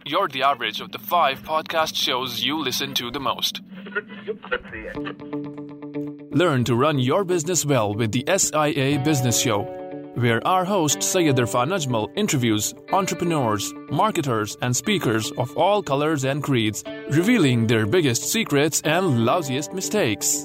you're the average of the 5 podcast shows you listen to the most. Learn to run your business well with the SIA Business Show, where our host Syed Irfan Ajmal interviews entrepreneurs, marketers, and speakers of all colors and creeds, revealing their biggest secrets and lousiest mistakes.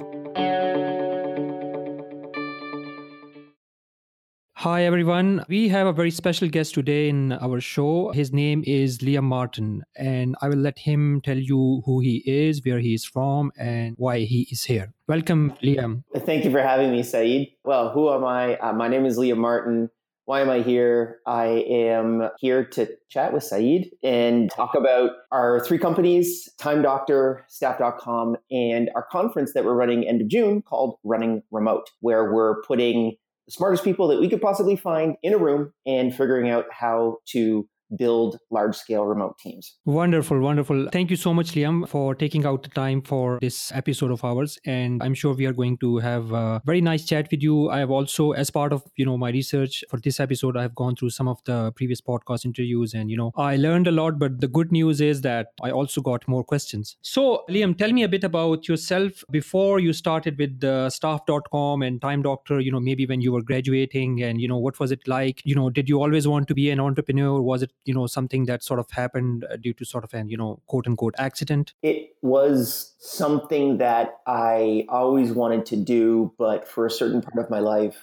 Hi everyone, we have a very special guest today in our show. His name is Liam Martin, and I will let him tell you who he is, where he is from, and why he is here. Welcome, Liam. Thank you for having me, Saeed. Well, who am I? My name is Liam Martin. Why am I here? I am here to chat with Saeed and talk about our 3 companies, Time Doctor, Staff.com, and our conference that we're running end of June called Running Remote, where we're putting the smartest people that we could possibly find in a room and figuring out how to build large-scale remote teams. Wonderful, wonderful. Thank you so much, Liam, for taking out the time for this episode of ours. And I'm sure we are going to have a very nice chat with you. I have also, as part of, my research for this episode, I have gone through some of the previous podcast interviews and, I learned a lot. But the good news is that I also got more questions. So, Liam, tell me a bit about yourself before you started with Staff.com and Time Doctor, maybe when you were graduating and, what was it like? Did you always want to be an entrepreneur? Was it something that sort of happened due to sort of an, quote unquote accident? It was something that I always wanted to do, but for a certain part of my life,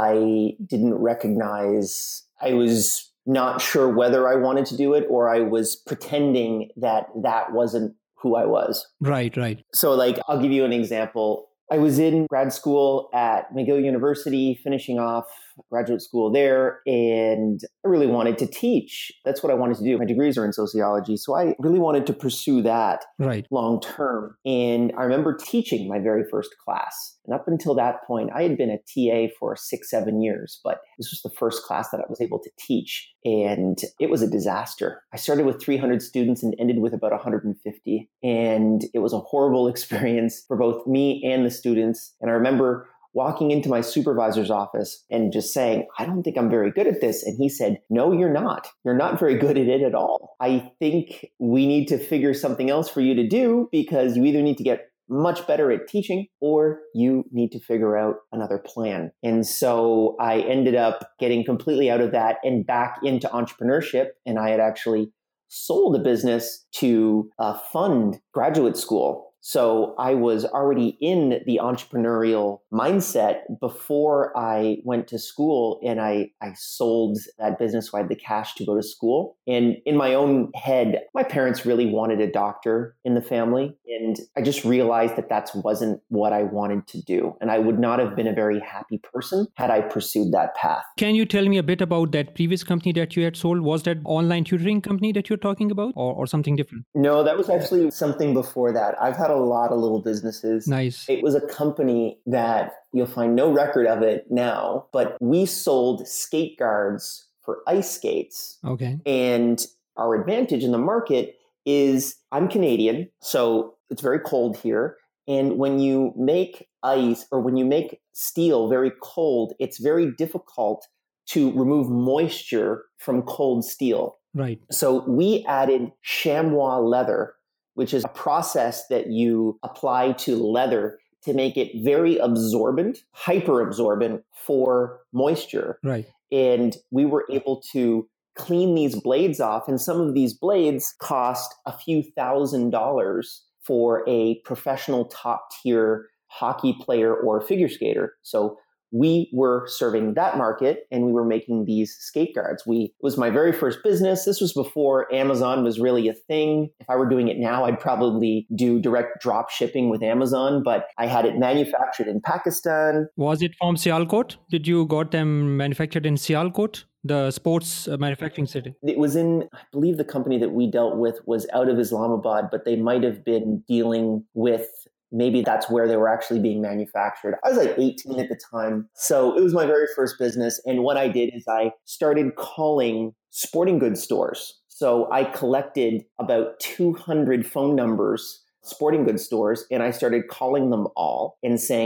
I didn't recognize, I was not sure whether I wanted to do it or I was pretending that wasn't who I was. Right. So I'll give you an example. I was in grad school at McGill University, finishing off graduate school there, and I really wanted to teach. That's what I wanted to do. My degrees are in sociology, so I really wanted to pursue that long term. And I remember teaching my very first class. And up until that point, I had been a TA for 6-7 years, but this was the first class that I was able to teach. And it was a disaster. I started with 300 students and ended with about 150. And it was a horrible experience for both me and the students. And I remember walking into my supervisor's office and just saying, I don't think I'm very good at this. And he said, no, you're not. You're not very good at it at all. I think we need to figure something else for you to do because you either need to get much better at teaching or you need to figure out another plan. And so I ended up getting completely out of that and back into entrepreneurship. And I had actually sold a business to fund graduate school. So I was already in the entrepreneurial mindset before I went to school, and I sold that business so I had the cash to go to school. And in my own head, my parents really wanted a doctor in the family. And I just realized that wasn't what I wanted to do. And I would not have been a very happy person had I pursued that path. Can you tell me a bit about that previous company that you had sold? Was that online tutoring company that you're talking about or something different? No, that was actually something before that. I've had a lot of little businesses. Nice. It was a company that you'll find no record of it now, but we sold skate guards for ice skates. Okay. And our advantage in the market is I'm Canadian, so it's very cold here. And when you make ice or when you make steel very cold, it's very difficult to remove moisture from cold steel. Right. So we added chamois leather, which is a process that you apply to leather to make it very absorbent, hyper absorbent for moisture. Right. And we were able to clean these blades off. And some of these blades cost a few $1,000s for a professional top tier hockey player or figure skater. So we were serving that market and we were making these skate guards. It was my very first business. This was before Amazon was really a thing. If I were doing it now, I'd probably do direct drop shipping with Amazon, but I had it manufactured in Pakistan. Was it from Sialkot? Did you got them manufactured in Sialkot, the sports manufacturing city? It was I believe the company that we dealt with was out of Islamabad, but they might have been dealing with maybe that's where they were actually being manufactured. I was like 18 at the time. So it was my very first business. And what I did is I started calling sporting goods stores. So I collected about 200 phone numbers, sporting goods stores, and I started calling them all and saying,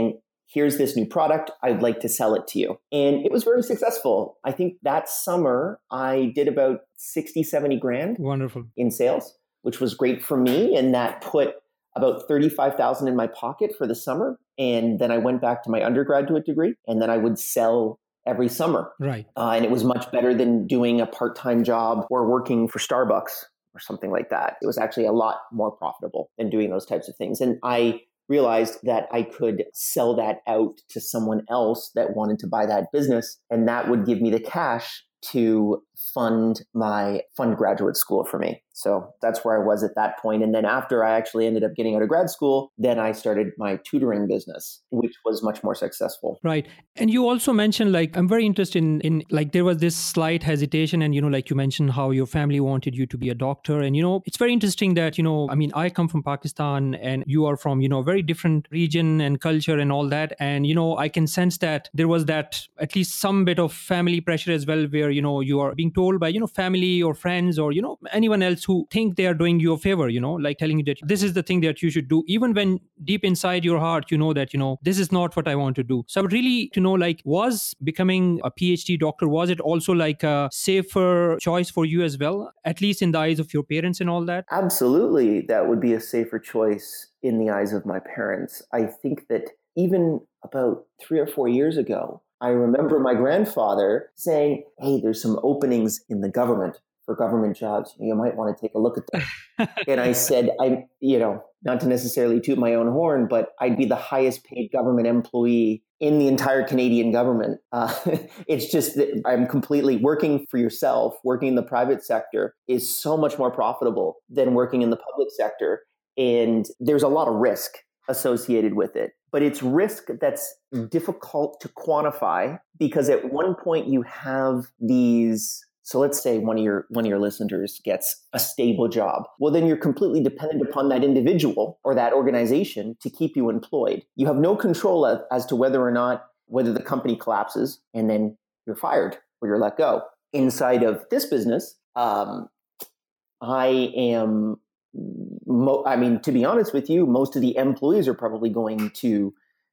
here's this new product. I'd like to sell it to you. And it was very successful. I think that summer I did about 60, 70 grand Wonderful. in sales, which was great for me. And that put about 35,000 in my pocket for the summer. And then I went back to my undergraduate degree, and then I would sell every summer. Right. And it was much better than doing a part-time job or working for Starbucks or something like that. It was actually a lot more profitable than doing those types of things. And I realized that I could sell that out to someone else that wanted to buy that business, and that would give me the cash to fund graduate school for me. So that's where I was at that point. And then after I actually ended up getting out of grad school, then I started my tutoring business, which was much more successful. Right. And you also mentioned, like, I'm very interested in like, there was this slight hesitation and, like you mentioned how your family wanted you to be a doctor. And, it's very interesting that, I mean, I come from Pakistan and you are from, a very different region and culture and all that. And, I can sense that there was that at least some bit of family pressure as well, where, you are being told by, family or friends or, anyone else who think they are doing you a favor, like telling you that this is the thing that you should do, even when deep inside your heart, that, this is not what I want to do. So I would really to know, like, was becoming a PhD doctor, was it also like a safer choice for you as well, at least in the eyes of your parents and all that? Absolutely. That would be a safer choice in the eyes of my parents. I think that even about 3 or 4 years ago, I remember my grandfather saying, hey, there's some openings in the government for government jobs. You might want to take a look at them. And I said, I'm, not to necessarily toot my own horn, but I'd be the highest paid government employee in the entire Canadian government. It's just that I'm completely working for yourself. Working in the private sector is so much more profitable than working in the public sector. And there's a lot of risk associated with it. But it's risk that's difficult to quantify, because at one point you have these. So let's say one of your listeners gets a stable job. Well, then you're completely dependent upon that individual or that organization to keep you employed. You have no control as to whether the company collapses and then you're fired or you're let go. Inside of this business, to be honest with you, most of the employees are probably going to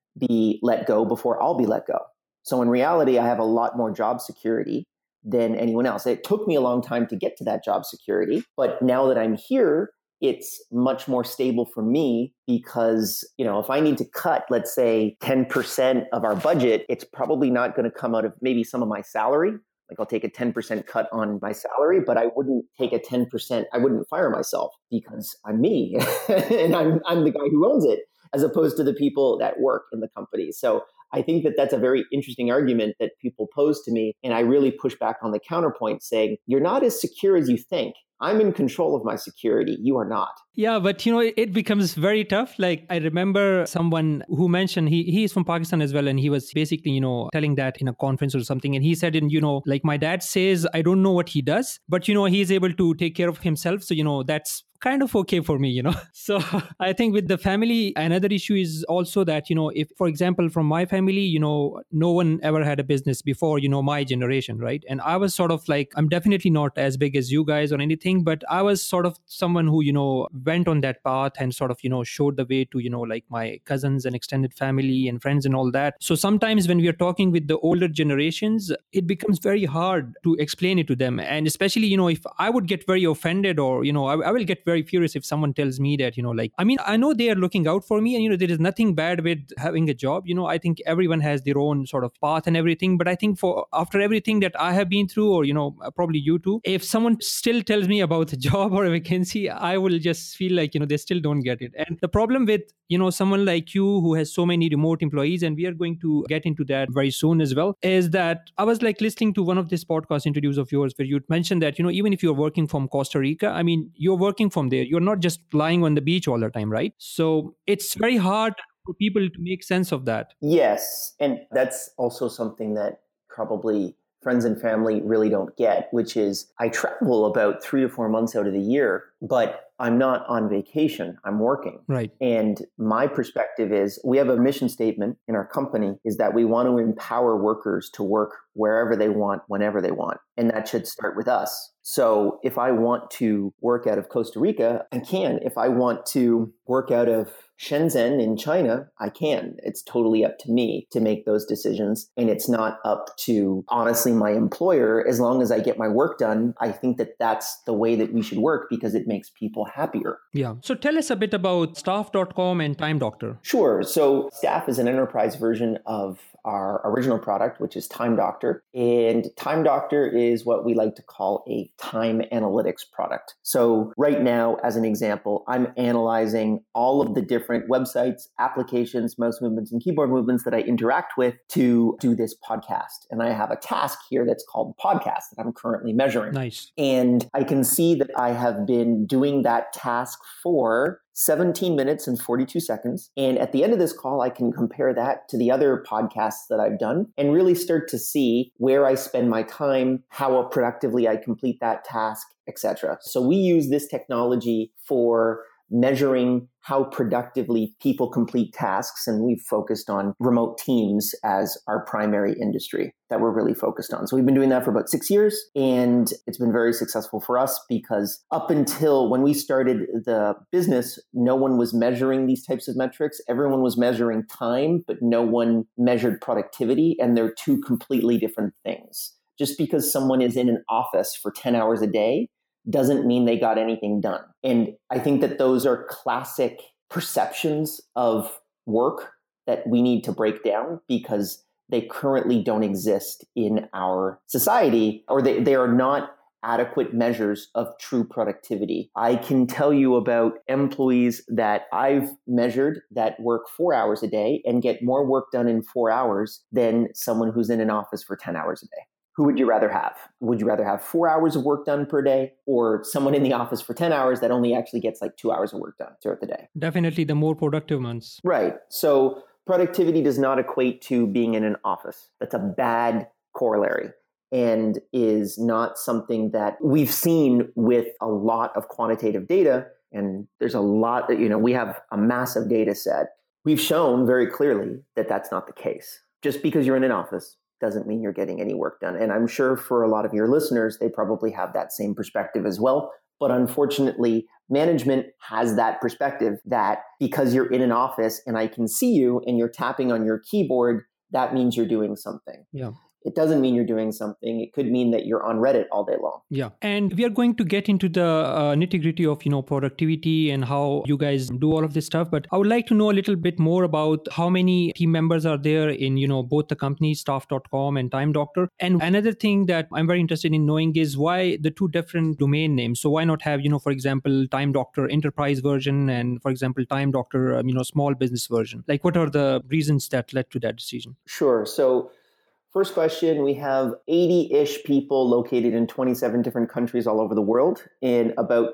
be let go before I'll be let go. So in reality, I have a lot more job security than anyone else. It took me a long time to get to that job security, but now that I'm here, it's much more stable for me, because, if I need to cut, let's say 10% of our budget, it's probably not going to come out of maybe some of my salary. Like I'll take a 10% cut on my salary, but I wouldn't take a 10%. I wouldn't fire myself, because I'm me and I'm the guy who owns it, as opposed to the people that work in the company. So I think that that's a very interesting argument that people pose to me. And I really push back on the counterpoint, saying, you're not as secure as you think. I'm in control of my security. You are not. Yeah, but it becomes very tough. Like, I remember someone who mentioned he is from Pakistan as well, and he was basically telling that in a conference or something, and he said, like, my dad says I don't know what he does, but he is able to take care of himself, so that's kind of okay for me, So I think with the family, another issue is also that, if, for example, from my family, no one ever had a business before, my generation, right? And I was sort of like, I'm definitely not as big as you guys or anything, but I was sort of someone who, went on that path and sort of, showed the way to, like my cousins and extended family and friends and all that. So sometimes when we are talking with the older generations, it becomes very hard to explain it to them. And especially, if I would get very offended, or, I will get very furious if someone tells me that, I know they are looking out for me, and, there is nothing bad with having a job. I think everyone has their own sort of path and everything. But I think after everything that I have been through, or, probably you too, if someone still tells me about a job or a vacancy, I will just feel like, they still don't get it. And the problem with, someone like you who has so many remote employees, and we are going to get into that very soon as well, is that I was like listening to one of these podcast interviews of yours where you mentioned that, even if you're working from Costa Rica, you're working from there. You're not just lying on the beach all the time, right? So it's very hard for people to make sense of that. Yes. And that's also something that probably friends and family really don't get, which is I travel about 3 to 4 months out of the year, but I'm not on vacation. I'm working. Right. And my perspective is, we have a mission statement in our company, is that we want to empower workers to work wherever they want, whenever they want. And that should start with us. So if I want to work out of Costa Rica, I can. If I want to work out of Shenzhen in China, I can. It's totally up to me to make those decisions. And it's not up to, honestly, my employer. As long as I get my work done, I think that that's the way that we should work because it makes people happier. Yeah. So tell us a bit about Staff.com and Time Doctor. Sure. So Staff is an enterprise version of our original product, which is Time Doctor. And Time Doctor is what we like to call a time analytics product. So right now, as an example, I'm analyzing all of the different websites, applications, mouse movements, and keyboard movements that I interact with to do this podcast. And I have a task here that's called podcast that I'm currently measuring. Nice. And I can see that I have been doing that task for 17 minutes and 42 seconds. And at the end of this call, I can compare that to the other podcasts that I've done and really start to see where I spend my time, how productively I complete that task, etc. So we use this technology for measuring how productively people complete tasks. And we've focused on remote teams as our primary industry that we're really focused on. So we've been doing that for about 6 years, and it's been very successful for us because up until when we started the business, no one was measuring these types of metrics. Everyone was measuring time, but no one measured productivity. And they're two completely different things. Just because someone is in an office for 10 hours a day doesn't mean they got anything done. And I think that those are classic perceptions of work that we need to break down because they currently don't exist in our society, or they are not adequate measures of true productivity. I can tell you about employees that I've measured that work 4 hours a day and get more work done in 4 hours than someone who's in an office for 10 hours a day. Who would you rather have? Would you rather have 4 hours of work done per day or someone in the office for 10 hours that only actually gets like 2 hours of work done throughout the day? Definitely the more productive ones. Right. So productivity does not equate to being in an office. That's a bad corollary and is not something that we've seen with a lot of quantitative data. And there's a lot that, we have a massive data set. We've shown very clearly that that's not the case. Just because you're in an office doesn't mean you're getting any work done. And I'm sure for a lot of your listeners, they probably have that same perspective as well. But unfortunately, management has that perspective that because you're in an office and I can see you and you're tapping on your keyboard, that means you're doing something. Yeah. It doesn't mean you're doing something. It could mean that you're on Reddit all day long. Yeah. And we are going to get into the nitty-gritty of, productivity and how you guys do all of this stuff. But I would like to know a little bit more about how many team members are there in, both the companies, Staff.com and Time Doctor. And another thing that I'm very interested in knowing is why the two different domain names. So why not have, for example, Time Doctor enterprise version and, for example, Time Doctor, small business version? Like, what are the reasons that led to that decision? Sure. So first question, we have 80-ish people located in 27 different countries all over the world. And about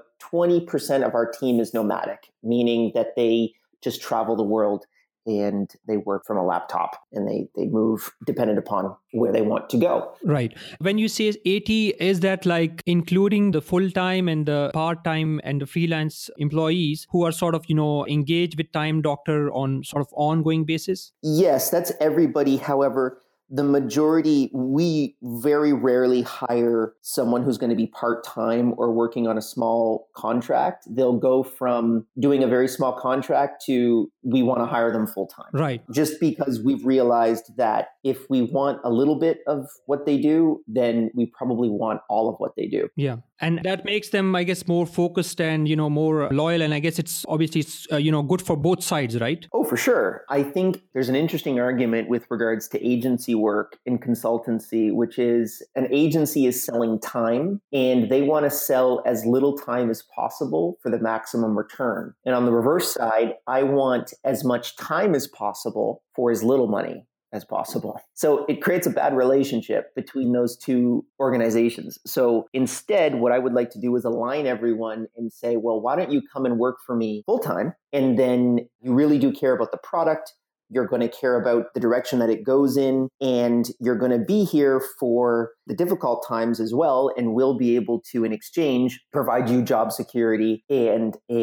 20% of our team is nomadic, meaning that they just travel the world and they work from a laptop and they move dependent upon where they want to go. Right. When you say 80, is that like including the full-time and the part-time and the freelance employees who are sort of, engaged with Time Doctor on sort of ongoing basis? Yes, that's everybody. However, the majority, we very rarely hire someone who's going to be part-time or working on a small contract. They'll go from doing a very small contract to we want to hire them full-time. Right. Just because we've realized that if we want a little bit of what they do, then we probably want all of what they do. Yeah. And that makes them, I guess, more focused and, more loyal. And I guess it's obviously, good for both sides, right? Oh, for sure. I think there's an interesting argument with regards to agency work in consultancy, which is an agency is selling time and they want to sell as little time as possible for the maximum return. And on the reverse side, I want as much time as possible for as little money as possible. So it creates a bad relationship between those two organizations. So instead, what I would like to do is align everyone and say, well, why don't you come and work for me full time? And then you really do care about the product. You're going to care about the direction that it goes in, and you're going to be here for the difficult times as well. And we'll be able to, in exchange, provide you job security and a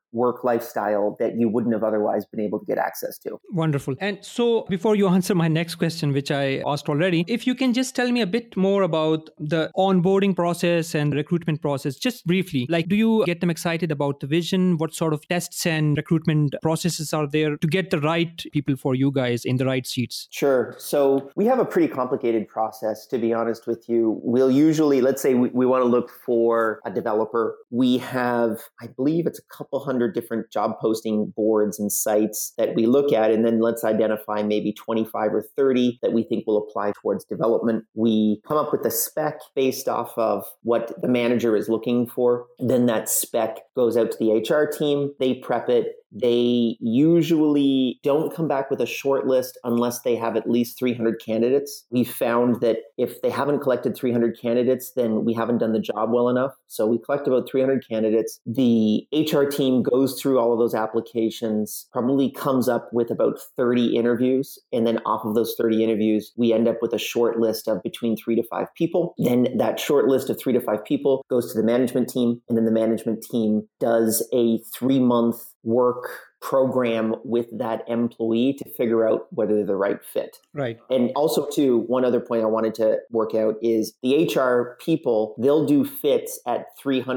work lifestyle that you wouldn't have otherwise been able to get access to. Wonderful. And so before you answer my next question, which I asked already, if you can just tell me a bit more about the onboarding process and recruitment process, just briefly, like do you get them excited about the vision? What sort of tests and recruitment processes are there to get the right people for you guys in the right seats? Sure. So we have a pretty complicated process, to be honest with you. We'll usually, let's say we want to look for a developer. We have, I believe it's a couple hundred different job posting boards and sites that we look at, and then let's identify maybe 25 or 30 that we think will apply towards development. We come up with a spec based off of what the manager is looking for. Then that spec goes out to the HR team. They prep it. They usually don't come back with a short list unless they have at least 300 candidates. We've found that if they haven't collected 300 candidates, then we haven't done the job well enough. So we collect about 300 candidates. The HR team goes through all of those applications, probably comes up with about 30 interviews. And then off of those 30 interviews, we end up with a short list of between 3 to 5 people. Then that short list of 3 to 5 people goes to the management team. And then the management team does a 3-month work program with that employee to figure out whether they're the right fit. Right. And also too, one other point I wanted to work out is the HR people, they'll do fits at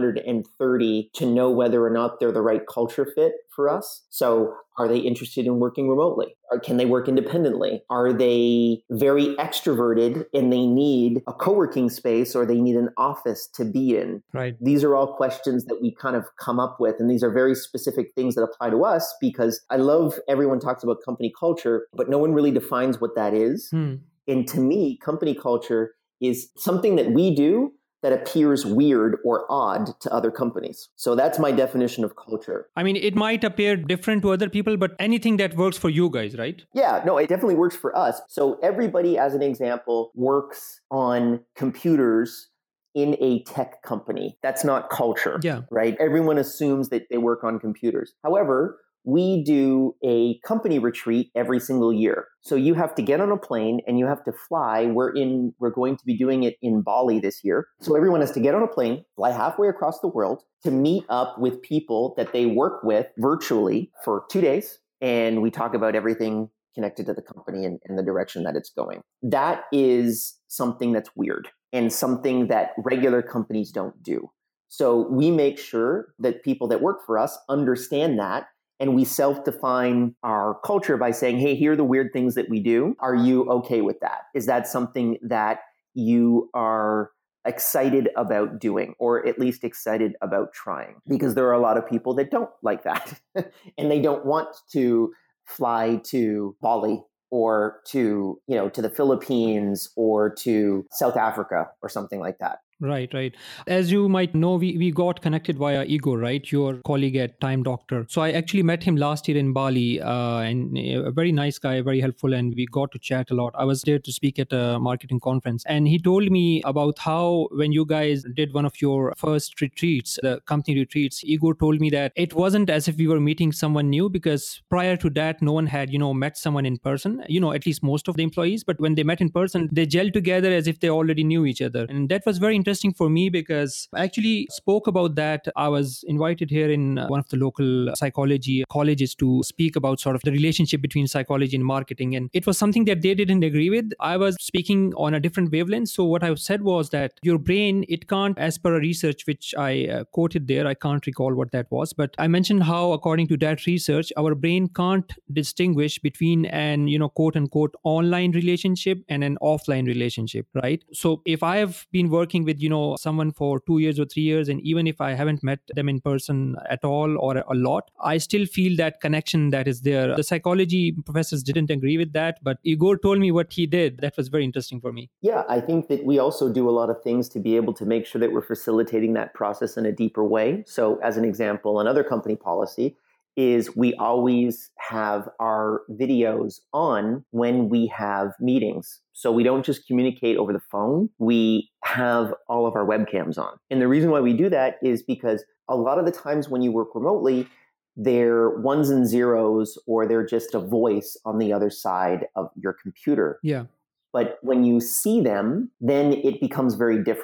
330 to know whether or not they're the right culture fit for us. So are they interested in working remotely? Or can they work independently? Are they very extroverted and they need a co-working space or they need an office to be in? Right. These are all questions that we kind of come up with. And these are very specific things that apply to us because I love everyone talks about company culture, but no one really defines what that is. And to me, company culture is something that we do that appears weird or odd to other companies. So that's my definition of culture. I mean, it might appear different to other people, but anything that works for you guys, right? Yeah, no, it definitely works for us. So everybody, as an example, works on computers in a tech company. That's not culture, right? Everyone assumes that they work on computers. However, we do a company retreat every single year. So you have to get on a plane and you have to fly. We're going to be doing it in Bali this year. So everyone has to get on a plane, fly halfway across the world to meet up with people that they work with virtually for 2 days. And we talk about everything connected to the company and the direction that it's going. That is something that's weird and something that regular companies don't do. So we make sure that people that work for us understand that. And we self-define our culture by saying, hey, here are the weird things that we do. Are you okay with that? Is that something that you are excited about doing, or at least excited about trying? Because there are a lot of people that don't like that. And they don't want to fly to Bali or to the Philippines or to South Africa or something like that. Right. As you might know, we got connected via Igor, right? Your colleague at Time Doctor. So I actually met him last year in Bali, and a very nice guy, very helpful, and we got to chat a lot. I was there to speak at a marketing conference, and he told me about how when you guys did one of your first retreats, the company retreats, Igor told me that it wasn't as if we were meeting someone new, because prior to that, no one had, met someone in person, at least most of the employees. But when they met in person, they gelled together as if they already knew each other. And that was very interesting for me because I actually spoke about that. I was invited here in one of the local psychology colleges to speak about sort of the relationship between psychology and marketing. And it was something that they didn't agree with. I was speaking on a different wavelength. So what I said was that your brain, it can't, as per a research which I quoted there, I can't recall what that was, but I mentioned how according to that research, our brain can't distinguish between an, quote unquote, online relationship and an offline relationship, right? So if I have been working with someone for 2 years or 3 years, and even if I haven't met them in person at all or a lot, I still feel that connection that is there. The psychology professors didn't agree with that, but Igor told me what he did. That was very interesting for me. Yeah, I think that we also do a lot of things to be able to make sure that we're facilitating that process in a deeper way. So as an example, another company policy is we always have our videos on when we have meetings. So we don't just communicate over the phone. We have all of our webcams on. And the reason why we do that is because a lot of the times when you work remotely, they're ones and zeros, or they're just a voice on the other side of your computer. Yeah. But when you see them, then it becomes very different.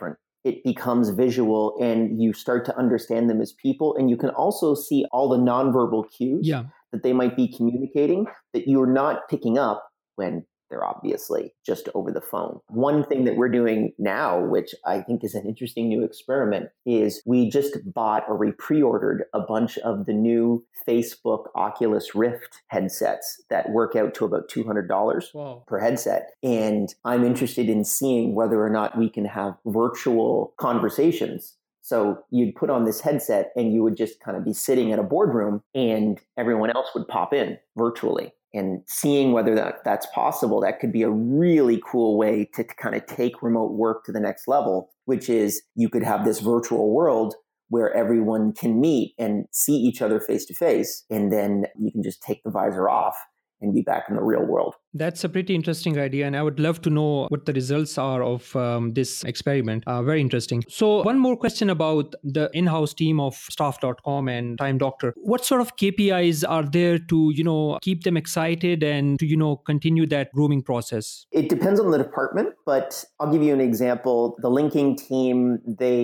it becomes visual and you start to understand them as people. And you can also see all the nonverbal cues that they might be communicating that you're not picking up when they're obviously just over the phone. One thing that we're doing now, which I think is an interesting new experiment, is we just bought or we pre-ordered a bunch of the new Facebook Oculus Rift headsets that work out to about $200 per headset. And I'm interested in seeing whether or not we can have virtual conversations. So you'd put on this headset and you would just kind of be sitting at a boardroom and everyone else would pop in virtually. And seeing whether that's possible, that could be a really cool way to kind of take remote work to the next level, which is you could have this virtual world where everyone can meet and see each other face to face. And then you can just take the visor off and be back in the real world. That's a pretty interesting idea. And I would love to know what the results are of this experiment. Very interesting. So one more question about the in-house team of Staff.com and Time Doctor. What sort of KPIs are there to, keep them excited and to, continue that grooming process? It depends on the department, but I'll give you an example. The linking team,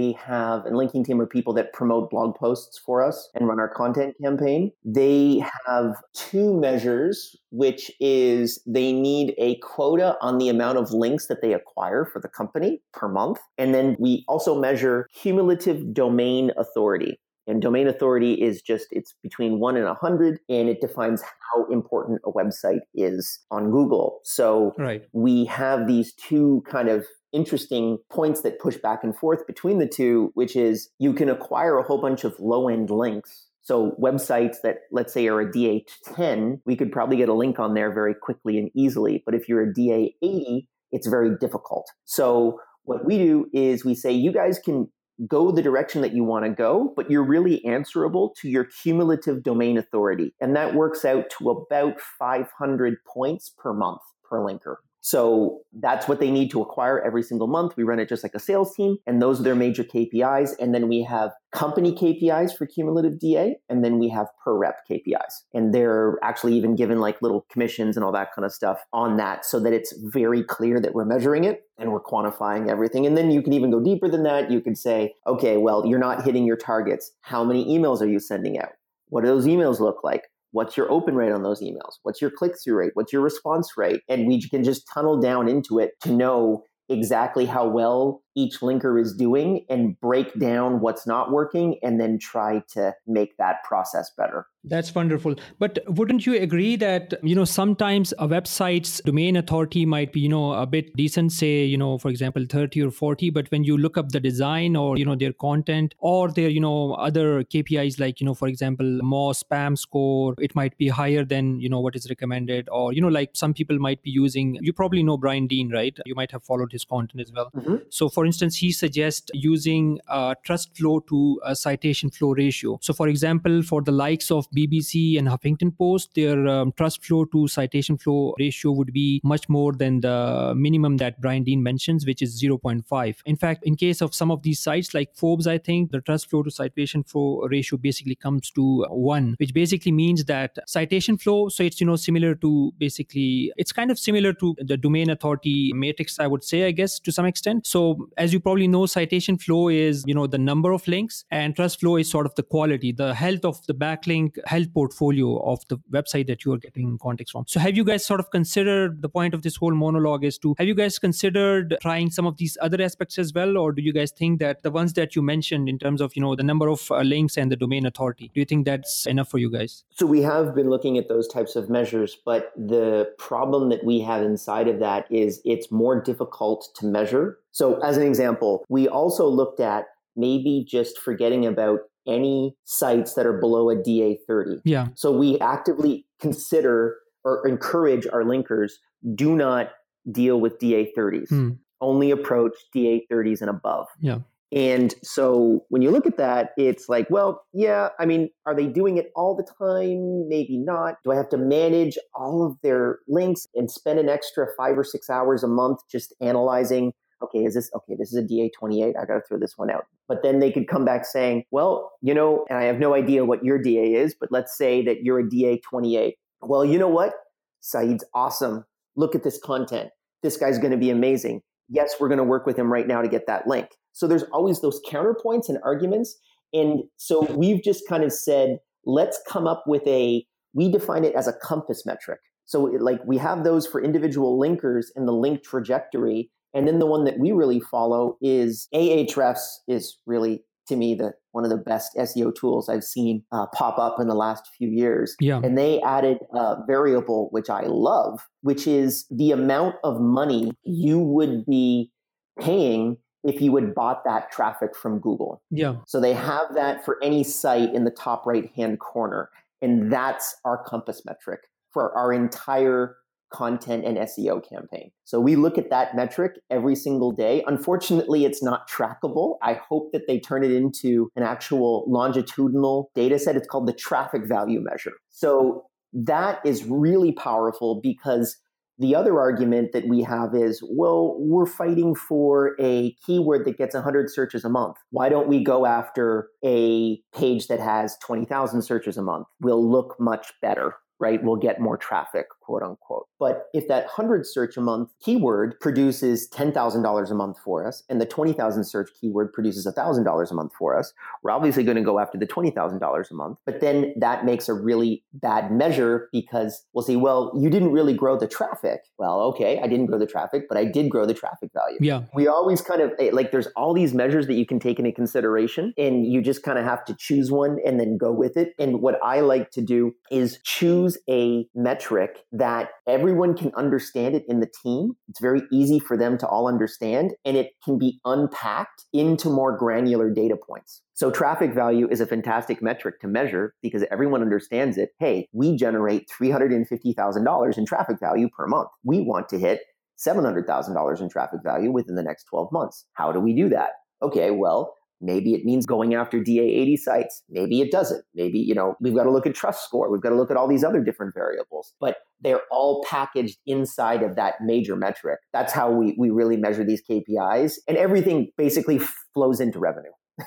linking team are people that promote blog posts for us and run our content campaign. They have two measures, which is they need a quota on the amount of links that they acquire for the company per month. And then we also measure cumulative domain authority. And domain authority is it's between 1 and 100, and it defines how important a website is on Google. So we have these two kind of interesting points that push back and forth between the two, which is you can acquire a whole bunch of low-end links. So websites that, let's say, are a DA10, we could probably get a link on there very quickly and easily. But if you're a DA80, it's very difficult. So what we do is we say, you guys can go the direction that you want to go, but you're really answerable to your cumulative domain authority. And that works out to about 500 points per month per linker. So that's what they need to acquire every single month. We run it just like a sales team, and those are their major KPIs. And then we have company KPIs for cumulative DA, and then we have per rep KPIs. And they're actually even given like little commissions and all that kind of stuff on that so that it's very clear that we're measuring it and we're quantifying everything. And then you can even go deeper than that. You could say, okay, well, you're not hitting your targets. How many emails are you sending out? What do those emails look like? What's your open rate on those emails? What's your click-through rate? What's your response rate? And we can just tunnel down into it to know exactly how well each linker is doing and break down what's not working and then try to make that process better. That's wonderful. But wouldn't you agree that, sometimes a website's domain authority might be, a bit decent, say, for example, 30 or 40, but when you look up the design or, their content or their, other KPIs like, for example, more spam score, it might be higher than, what is recommended or, like some people might be using, you probably know Brian Dean, right? You might have followed his content as well. Mm-hmm. So for instance, he suggests using trust flow to a citation flow ratio. So for example, for the likes of BBC and Huffington Post, their trust flow to citation flow ratio would be much more than the minimum that Brian Dean mentions, which is 0.5. In fact, in case of some of these sites like Forbes, I think the trust flow to citation flow ratio basically comes to 1, which basically means that citation flow, so it's, similar to basically, it's kind of similar to the domain authority matrix, I would say, I guess, to some extent. So as you probably know, citation flow is, the number of links, and trust flow is sort of the quality, the health of the backlink, health portfolio of the website that you are getting context from. So have you guys sort of considered, the point of this whole monologue is have you guys considered trying some of these other aspects as well? Or do you guys think that the ones that you mentioned in terms of, the number of links and the domain authority, do you think that's enough for you guys? So we have been looking at those types of measures, but the problem that we have inside of that is it's more difficult to measure. So as an example, we also looked at maybe just forgetting about any sites that are below a DA30. Yeah. So we actively consider or encourage our linkers, do not deal with DA30s. Only approach DA30s and above. Yeah. And so when you look at that, it's like, well, yeah, I mean, are they doing it all the time? Maybe not. Do I have to manage all of their links and spend an extra 5 or 6 hours a month just analyzing, this is a DA28. I got to throw this one out. But then they could come back saying, well, and I have no idea what your DA is, but let's say that you're a DA28. Well, you know what? Saeed's awesome. Look at this content. This guy's going to be amazing. Yes, we're going to work with him right now to get that link. So there's always those counterpoints and arguments. And so we've just kind of said, let's come up with we define it as a compass metric. So like we have those for individual linkers and the link trajectory. And then the one that we really follow is Ahrefs is really, to me, one of the best SEO tools I've seen pop up in the last few years. Yeah. And they added a variable, which I love, which is the amount of money you would be paying if you had bought that traffic from Google. Yeah. So they have that for any site in the top right-hand corner. And that's our compass metric for our entire content and SEO campaign. So we look at that metric every single day. Unfortunately, it's not trackable. I hope that they turn it into an actual longitudinal data set. It's called the traffic value measure. So that is really powerful because the other argument that we have is, well, we're fighting for a keyword that gets 100 searches a month. Why don't we go after a page that has 20,000 searches a month? We'll look much better, right? We'll get more traffic, quote unquote. But if that 100 search a month keyword produces $10,000 a month for us, and the 20,000 search keyword produces $1,000 a month for us, we're obviously going to go after the $20,000 a month. But then that makes a really bad measure because we'll say, well, you didn't really grow the traffic. Well, okay, I didn't grow the traffic, but I did grow the traffic value. Yeah. We always kind of like, there's all these measures that you can take into consideration, and you just kind of have to choose one and then go with it. And what I like to do is choose a metric that everyone can understand it in the team. It's very easy for them to all understand, and it can be unpacked into more granular data points. So traffic value is a fantastic metric to measure because everyone understands it. Hey, we generate $350,000 in traffic value per month. We want to hit $700,000 in traffic value within the next 12 months. How do we do that? Okay, well, maybe it means going after DA80 sites. Maybe it doesn't. Maybe, we've got to look at trust score. We've got to look at all these other different variables, but they're all packaged inside of that major metric. That's how we really measure these KPIs, and everything basically flows into revenue.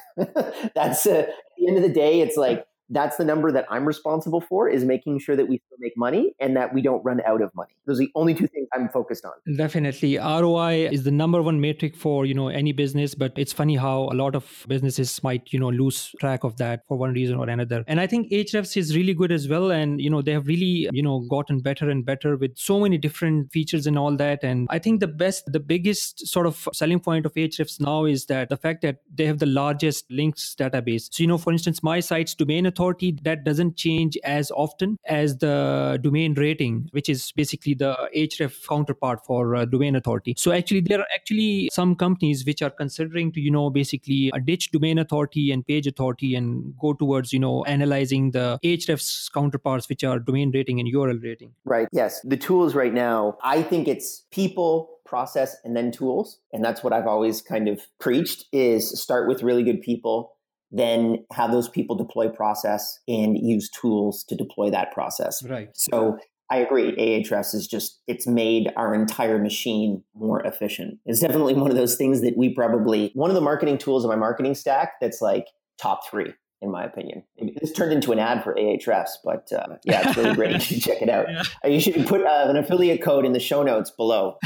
That's at the end of the day, it's like, that's the number that I'm responsible for, is making sure that we still make money and that we don't run out of money. Those are the only two things I'm focused on. Definitely. ROI is the number one metric for, any business, but it's funny how a lot of businesses might, lose track of that for one reason or another. And I think Ahrefs is really good as well. And, they have really, gotten better and better with so many different features and all that. And I think the biggest sort of selling point of Ahrefs now is that the fact that they have the largest links database. So, for instance, my site's domain authority, that doesn't change as often as the domain rating, which is basically the Ahrefs counterpart for domain authority. So actually, there are some companies which are considering to, basically ditch domain authority and page authority and go towards, analyzing the Ahrefs counterparts, which are domain rating and URL rating. Right. Yes. The tools right now, I think it's people, process, and then tools. And that's what I've always kind of preached, is start with really good people, then have those people deploy process and use tools to deploy that process. Right. So I agree. Ahrefs is it's made our entire machine more efficient. It's definitely one of those things that one of the marketing tools in my marketing stack that's like top 3, in my opinion. It's turned into an ad for Ahrefs, but yeah, it's really great. You should check it out. Yeah. You should put an affiliate code in the show notes below.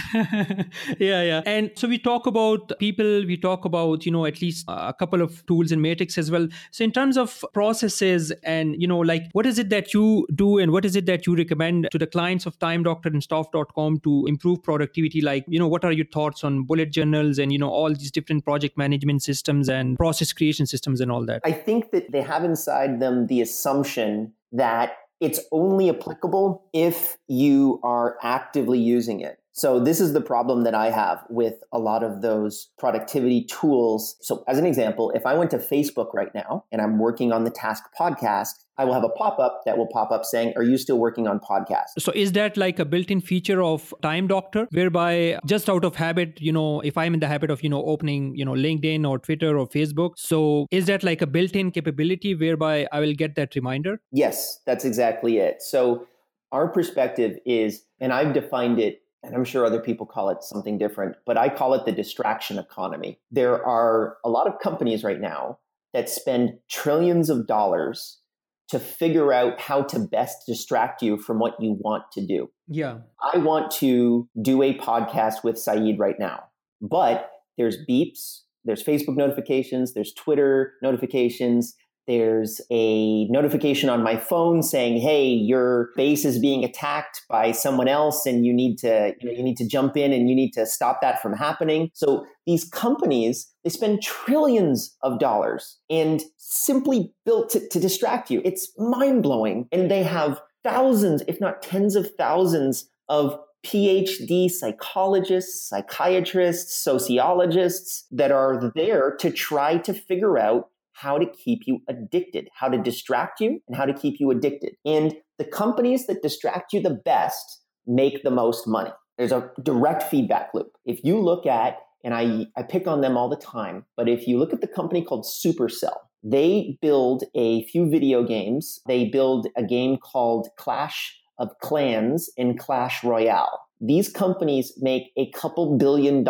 Yeah. And so we talk about people, we talk about, at least a couple of tools and metrics as well. So in terms of processes and, what is it that you do and what is it that you recommend to the clients of Time Doctor and Staff.com to improve productivity? Like, what are your thoughts on bullet journals and, all these different project management systems and process creation systems and all that? I think that they have inside them the assumption that it's only applicable if you are actively using it. So this is the problem that I have with a lot of those productivity tools. So as an example, if I went to Facebook right now and I'm working on the Task podcast, I will have a pop-up that will pop up saying, are you still working on podcasts? So is that like a built-in feature of Time Doctor, whereby just out of habit, if I'm in the habit of, opening, LinkedIn or Twitter or Facebook, so is that like a built-in capability whereby I will get that reminder? Yes, that's exactly it. So our perspective is, and I've defined it, and I'm sure other people call it something different, but I call it the distraction economy. There are a lot of companies right now that spend trillions of dollars to figure out how to best distract you from what you want to do. Yeah. I want to do a podcast with Saeed right now, but there's beeps, There's Facebook notifications, there's Twitter notifications, there's a notification on my phone saying, hey, your base is being attacked by someone else and you need to jump in and you need to stop that from happening. So these companies, they spend trillions of dollars and simply built to distract you. It's mind-blowing. And they have thousands, if not tens of thousands of PhD psychologists, psychiatrists, sociologists that are there to try to figure out how to keep you addicted, how to distract you, and how to keep you addicted. And the companies that distract you the best make the most money. There's a direct feedback loop. If you look at, and I pick on them all the time, but if you look at the company called Supercell, they build a few video games. They build a game called Clash of Clans and Clash Royale. These companies make a couple $2 billion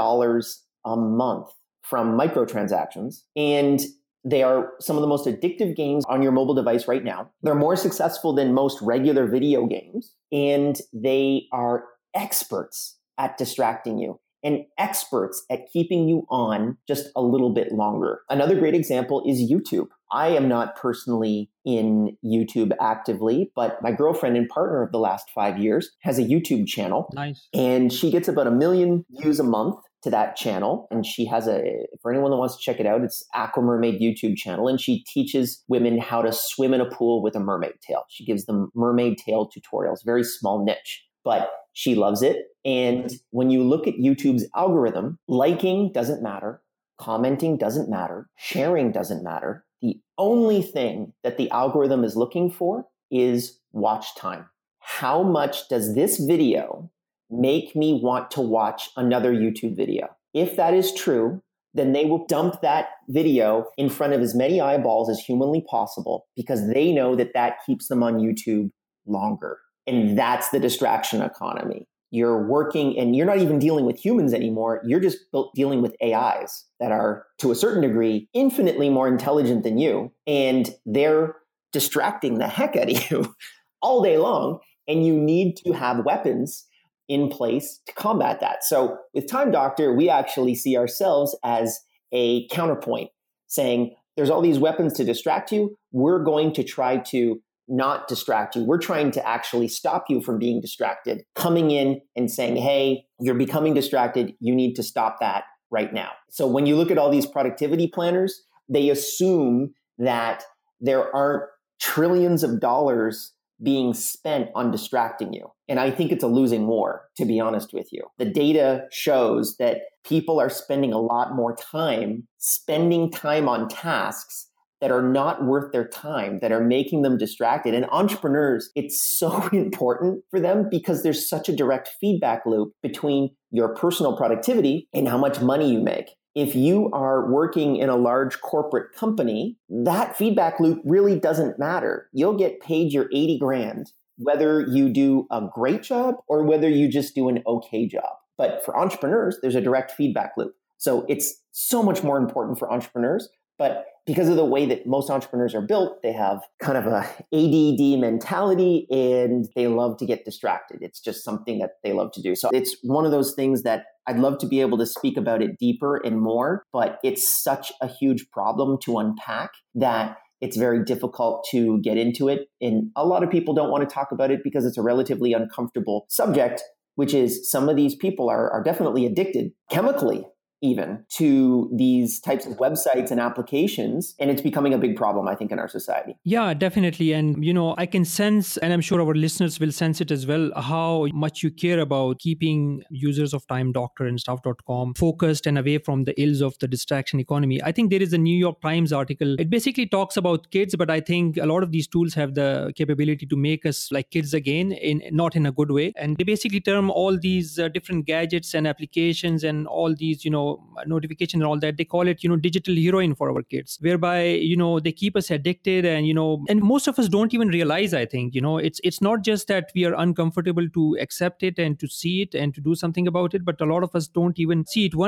a month from microtransactions, and they are some of the most addictive games on your mobile device right now. They're more successful than most regular video games, and they are experts at distracting you and experts at keeping you on just a little bit longer. Another great example is YouTube. I am not personally in YouTube actively, but my girlfriend and partner of the last 5 years has a YouTube channel. Nice. And she gets about 1 million views a month to that channel. And she has for anyone that wants to check it out, it's Aquamermaid YouTube channel. And she teaches women how to swim in a pool with a mermaid tail. She gives them mermaid tail tutorials, very small niche, but she loves it. And when you look at YouTube's algorithm, liking doesn't matter, commenting doesn't matter, sharing doesn't matter. The only thing that the algorithm is looking for is watch time. How much does this video make me want to watch another YouTube video? If that is true, then they will dump that video in front of as many eyeballs as humanly possible because they know that that keeps them on YouTube longer. And that's the distraction economy. You're working and you're not even dealing with humans anymore. You're just dealing with AIs that are, to a certain degree, infinitely more intelligent than you. And they're distracting the heck out of you all day long. And you need to have weapons in place to combat that. So with Time Doctor, we actually see ourselves as a counterpoint, saying there's all these weapons to distract you. We're going to try to not distract you. We're trying to actually stop you from being distracted, coming in and saying, hey, you're becoming distracted. You need to stop that right now. So when you look at all these productivity planners, they assume that there aren't trillions of dollars being spent on distracting you. And I think it's a losing war, to be honest with you. The data shows that people are spending a lot more time spending time on tasks that are not worth their time, that are making them distracted. And entrepreneurs, it's so important for them because there's such a direct feedback loop between your personal productivity and how much money you make. If you are working in a large corporate company, that feedback loop really doesn't matter. You'll get paid your 80 grand, whether you do a great job or whether you just do an okay job. But for entrepreneurs, there's a direct feedback loop. So it's so much more important for entrepreneurs. But because of the way that most entrepreneurs are built, they have kind of a ADD mentality and they love to get distracted. It's just something that they love to do. So it's one of those things that I'd love to be able to speak about it deeper and more, but it's such a huge problem to unpack that it's very difficult to get into it. And a lot of people don't want to talk about it because it's a relatively uncomfortable subject, which is some of these people are definitely addicted chemically even to these types of websites and applications. And it's becoming a big problem, I think, in our society. Yeah, definitely. And, I can sense, and I'm sure our listeners will sense it as well, how much you care about keeping users of Time Doctor and Stuff.com focused and away from the ills of the distraction economy. I think there is a New York Times article. It basically talks about kids, but I think a lot of these tools have the capability to make us like kids again, not in a good way. And they basically term all these different gadgets and applications and all these, notification and all that, they call it, digital heroin for our kids, whereby, they keep us addicted and, and most of us don't even realize, I think, it's not just that we are uncomfortable to accept it and to see it and to do something about it, but a lot of us don't even see it.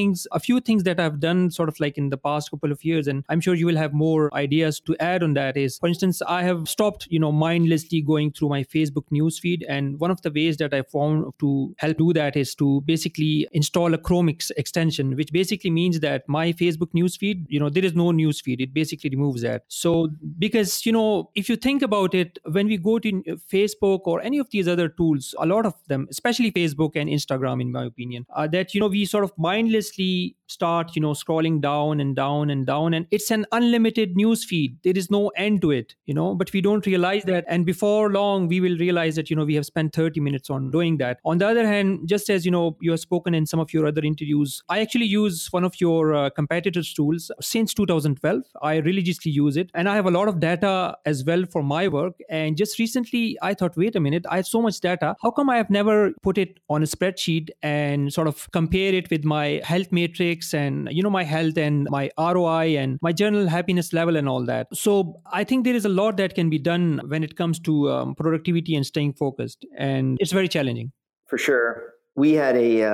A few things that I've done sort of like in the past couple of years, and I'm sure you will have more ideas to add on that is, for instance, I have stopped, mindlessly going through my Facebook newsfeed. And one of the ways that I found to help do that is to basically install a Chrome extension suspension, which basically means that my Facebook newsfeed, there is no newsfeed. It basically removes that. So because, if you think about it, when we go to Facebook or any of these other tools, a lot of them, especially Facebook and Instagram, in my opinion, that, we sort of mindlessly start, scrolling down and down and down. And it's an unlimited news feed. There is no end to it, but we don't realize that. And before long, we will realize that, we have spent 30 minutes on doing that. On the other hand, just as, you have spoken in some of your other interviews, I actually use one of your competitors' tools since 2012. I religiously use it. And I have a lot of data as well for my work. And just recently, I thought, wait a minute, I have so much data. How come I have never put it on a spreadsheet and sort of compare it with my health matrix and, my health and my ROI and my general happiness level and all that? So I think there is a lot that can be done when it comes to productivity and staying focused. And it's very challenging. For sure. We had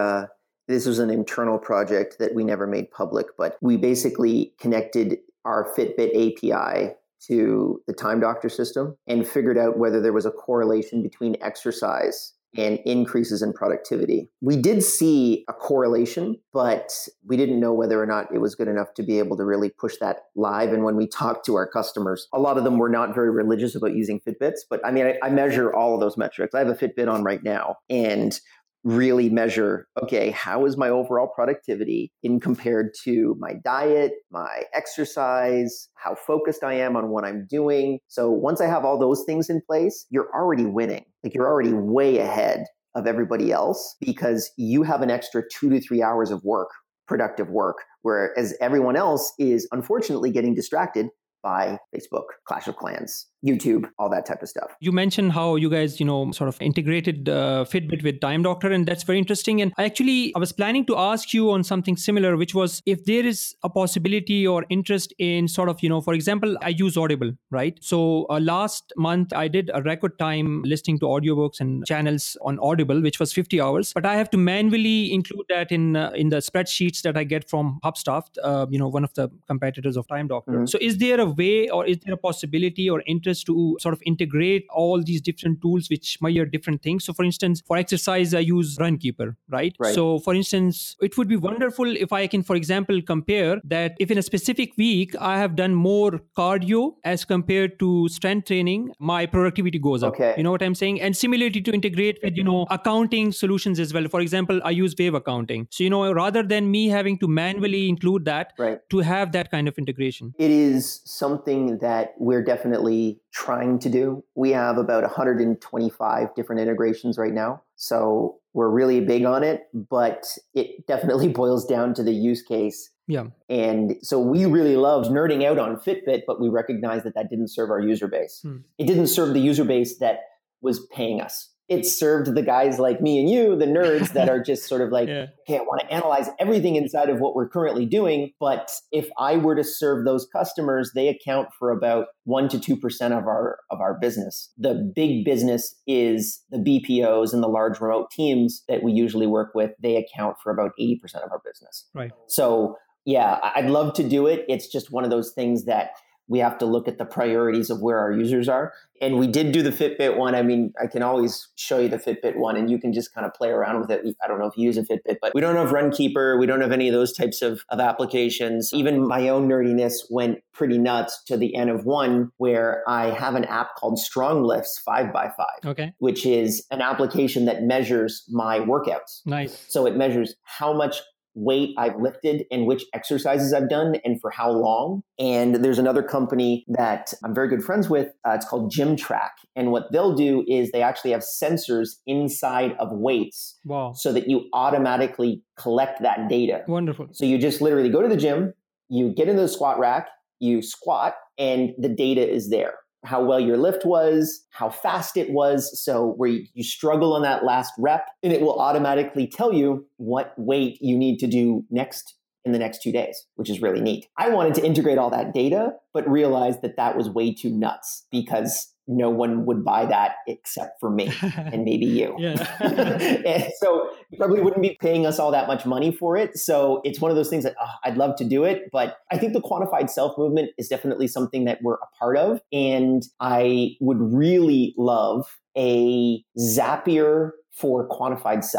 this was an internal project that we never made public, but we basically connected our Fitbit API to the Time Doctor system and figured out whether there was a correlation between exercise and increases in productivity. We did see a correlation, but we didn't know whether or not it was good enough to be able to really push that live. And when we talked to our customers, a lot of them were not very religious about using Fitbits, but I measure all of those metrics. I have a Fitbit on right now and really measure, okay, how is my overall productivity in compared to my diet, my exercise, how focused I am on what I'm doing. So once I have all those things in place, you're already winning. Like you're already way ahead of everybody else because you have an extra 2 to 3 hours of work, productive work, whereas everyone else is unfortunately getting distracted by Facebook, Clash of Clans, YouTube, all that type of stuff. You mentioned how you guys, sort of integrated Fitbit with Time Doctor, and that's very interesting. And I was planning to ask you on something similar, which was if there is a possibility or interest in sort of, for example, I use Audible, right? So last month, I did a record time listening to audiobooks and channels on Audible, which was 50 hours. But I have to manually include that in the spreadsheets that I get from HubStaff, one of the competitors of Time Doctor. Mm-hmm. So is there a way or is there a possibility or interest to sort of integrate all these different tools which measure different things? So for instance, for exercise, I use Runkeeper, right? So for instance, it would be wonderful if I can, for example, compare that if in a specific week, I have done more cardio as compared to strength training, my productivity goes up. Okay. You know what I'm saying? And similarly to integrate with, accounting solutions as well. For example, I use Wave Accounting. So, rather than me having to manually include that, to have that kind of integration. It is something that we're definitely trying to do. We have about 125 different integrations right now. So we're really big on it, but it definitely boils down to the use case. Yeah. And so we really loved nerding out on Fitbit, but we recognized that didn't serve our user base. It didn't serve the user base that was paying us. It served the guys like me and you, the nerds that are just sort of like, okay, I want to analyze everything inside of what we're currently doing. But if I were to serve those customers, they account for about 1% to 2% of our business. The big business is the BPOs and the large remote teams that we usually work with. They account for about 80% of our business. Right. So yeah, I'd love to do it. It's just one of those things that we have to look at the priorities of where our users are. And we did do the Fitbit one. I mean, I can always show you the Fitbit one and you can just kind of play around with it. I don't know if you use a Fitbit, but we don't have Runkeeper. We don't have any of those types of applications. Even my own nerdiness went pretty nuts to the end of one where I have an app called Strong Lifts 5x5, which is an application that measures my workouts. Nice. So it measures how much weight I've lifted and which exercises I've done and for how long. And there's another company that I'm very good friends with. It's called Gym Track. And what they'll do is they actually have sensors inside of weights. Wow. So that you automatically collect that data. Wonderful. So you just literally go to the gym, you get into the squat rack, you squat, and the data is there. How well your lift was, how fast it was. So where you struggle on that last rep, and it will automatically tell you what weight you need to do next in the next 2 days, which is really neat. I wanted to integrate all that data, but realized that was way too nuts because no one would buy that except for me and maybe you. And so you probably wouldn't be paying us all that much money for it. So it's one of those things that I'd love to do it. But I think the quantified self movement is definitely something that we're a part of. And I would really love a Zapier for quantified self.